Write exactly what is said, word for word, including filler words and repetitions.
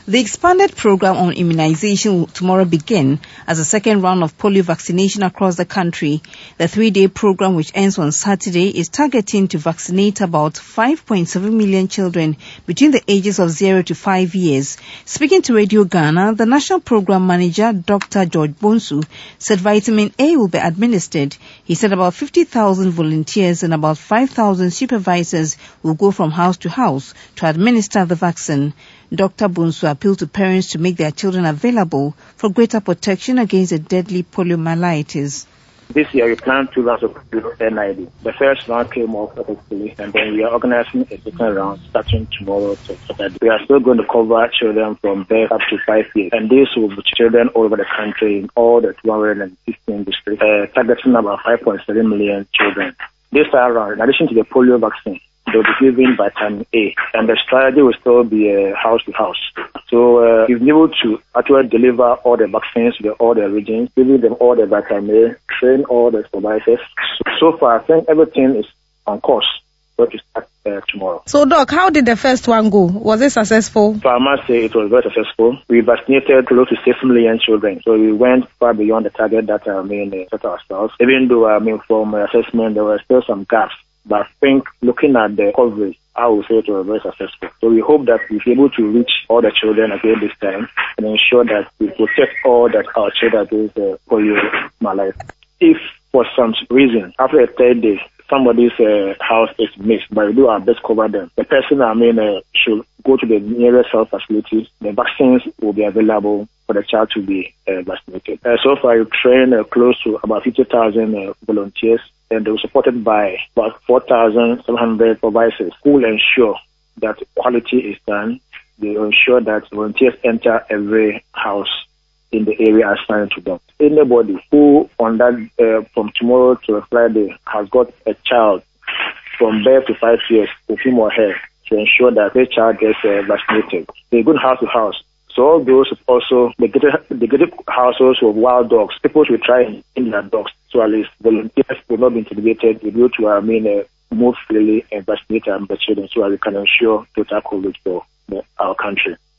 The expanded program on immunization will tomorrow begin as a second round of polio vaccination across the country. The three-day program, which ends on Saturday, is targeting to vaccinate about five point seven million children between the ages of zero to five years. Speaking to Radio Ghana, the National Program Manager, Doctor George Bonsu, said vitamin A will be administered. He said about fifty thousand volunteers and about five thousand supervisors will go from house to house to administer the vaccine. Doctor Bonsu appealed to parents to make their children available for greater protection against the deadly poliomyelitis. This year we plan two rounds of N I D. The first round came off successfully, and then we are organizing a second round starting tomorrow to Saturday. We are still going to cover children from birth up to five years, and this will be children all over the country in all the two hundred fifteen districts, uh, targeting about five point seven million children. This time around, in addition to the polio vaccine, they will be given vitamin A, and the strategy will still be uh, house to house. So uh, we've been able to actually deliver all the vaccines to all the regions, giving them all the vitamin A, train all the supervisors. So, so far, I think everything is on course to start uh, tomorrow. So, Doc, how did the first one go? Was it successful? So I must say it was very successful. We vaccinated close to six million children. So we went far beyond the target that I mean, uh, set ourselves. Even though, I mean, from assessment, there were still some gaps. But I think looking at the coverage, I would say it was very successful. So we hope that we'll be able to reach all the children again this time and ensure that we protect all that our children against uh, poliomyelitis. If for some reason, after the third day, somebody's uh, house is missed, but we do our best to cover them, the person, I mean, uh, should go to the nearest health facilities. The vaccines will be available for the child to be uh, vaccinated. Uh, so far, we've trained uh, close to about fifty thousand uh, volunteers, and they were supported by about four thousand seven hundred supervisors who will ensure that quality is done. They will ensure that volunteers enter every house in the area assigned to them. Anybody who on that uh, from tomorrow to Friday has got a child from birth to five years with him or her to ensure that their child gets uh, vaccinated. They go house to house. So all those also, the gated households with wild dogs, people will try and in their dogs. So at least volunteers will not be intimidated. We go to, I mean, uh, move freely and vaccinate the children so that we can ensure total coverage for the, our country.